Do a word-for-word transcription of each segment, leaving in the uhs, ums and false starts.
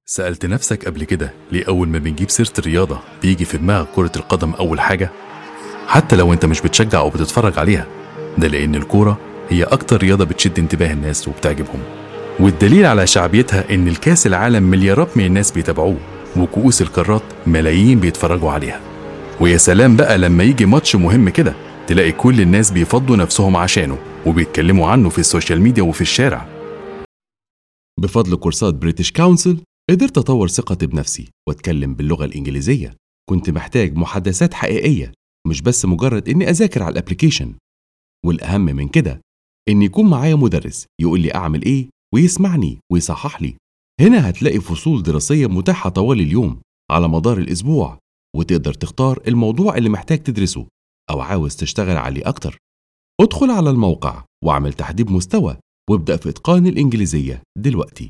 سألت نفسك قبل كده ليه أول ما بنجيب سيرة الرياضة بيجي في دماغك كرة القدم أول حاجة؟ حتى لو أنت مش بتشجع أو بتتفرج عليها، ده لأن الكورة هي أكتر رياضة بتشد انتباه الناس وبتعجبهم، والدليل على شعبيتها إن الكاس العالم مليارات من الناس بيتابعوه، وكؤوس القارات ملايين بيتفرجوا عليها. ويا سلام بقى لما يجي ماتش مهم كده تلاقي كل الناس بيفضوا نفسهم عشانه وبيتكلموا عنه في السوشيال ميديا وفي الشارع. بفضل كورسات بريتش كونسل قدرت أطور ثقتي بنفسي وأتكلم باللغة الإنجليزية. كنت محتاج محادثات حقيقية، مش بس مجرد إني أذاكر على الأبليكيشن. والأهم من كده إن يكون معايا مدرس يقول لي أعمل إيه ويسمعني ويصحح لي. هنا هتلاقي فصول دراسية متاحة طوال اليوم على مدار الأسبوع، وتقدر تختار الموضوع اللي محتاج تدرسه أو عاوز تشتغل عليه أكتر. ادخل على الموقع واعمل تحديد مستوى وابدأ في إتقان الإنجليزية دلوقتي.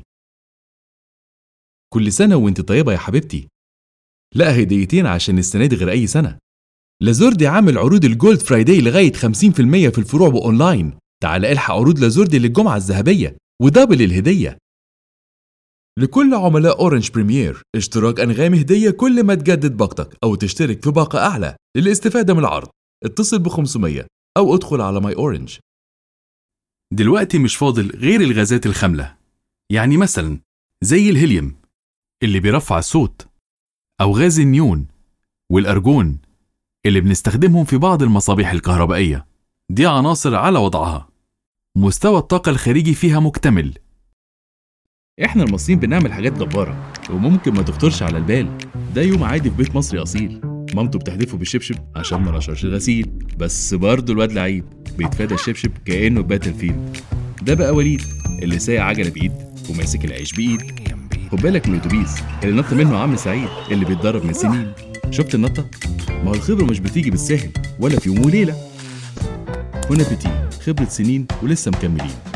كل سنة وانت طيبة يا حبيبتي. لا هديتين عشان السنة دي غير أي سنة. لازوردي عامل عروض الجولد فرايداي لغاية خمسين في المية في الفروع وأونلاين. تعال الحق عروض لازوردي للجمعة الذهبية ودبل الهدية. لكل عملاء أورنج بريمير اشتراك أنغامي هدية كل ما تجدد باقتك أو تشترك في باقة أعلى. للاستفادة من العرض اتصل ب خمسمية أو ادخل على ماي أورنج. دلوقتي مش فاضل غير الغازات الخاملة، يعني مثلا زي الهيليوم اللي بيرفع الصوت، أو غاز النيون والأرجون اللي بنستخدمهم في بعض المصابيح الكهربائية. دي عناصر على وضعها، مستوى الطاقة الخارجي فيها مكتمل. احنا المصريين بنعمل حاجات جبارة وممكن ما تخطرش على البال. ده يوم عادي في بيت مصري أصيل، مامته بتحدفه بالشبشب عشان ما نشرش الغسيل، بس برضه الواد لعيب بيتفادى الشبشب كأنه باتل فيلد. ده بقى وليد اللي سايق عجلة بإيد وماسك العيش بإيد. خد بالك من الأتوبيس اللي نط منه عم سعيد اللي بيتدرب من سنين. شفت النطة؟ ما هو الخبرة مش بتيجي بالساهل ولا في يوم وليلة. هنا بتيجي خبرة سنين ولسه مكملين.